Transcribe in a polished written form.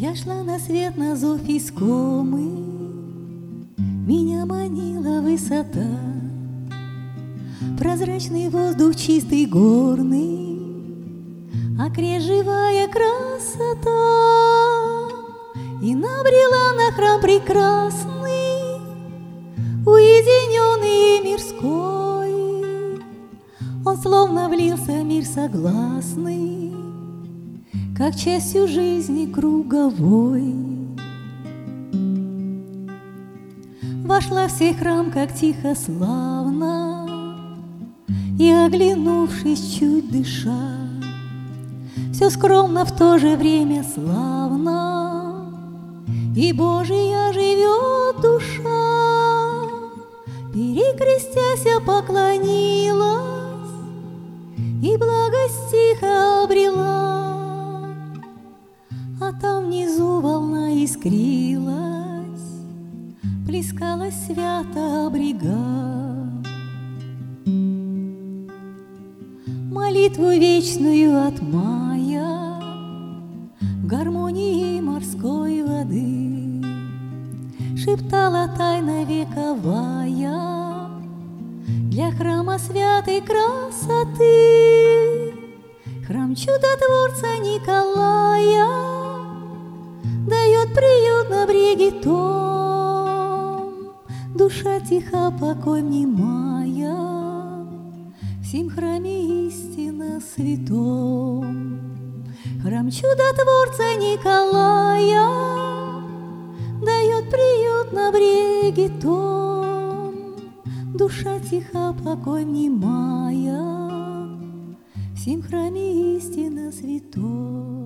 Я шла на свет на зов искомый, меня манила высота, прозрачный воздух чистый горный, окрест живая красота. И набрела на храм прекрасный, уединенный и мирской. Он словно влился в мир согласный, как частью жизни круговой. Вошла в сей храм, как тихо, славно, и, оглянувшись, чуть дыша, все скромно, в то же время славно, и Божия живет душа. Перекрестяся, поклонилась и благость тихо обрела, а там внизу волна искрилась, плескалась свято обрега. Молитву вечную от мая в гармонии морской воды шептала тайна вековая для храма святой красоты. Храм чудотворца Николая дает приют на бреге том, душа тиха, покой внимая, в сим храме истинно святом. Храм чудотворца Николая дает приют на бреге том, душа тиха, покой внимая, в сим храме истинно святом.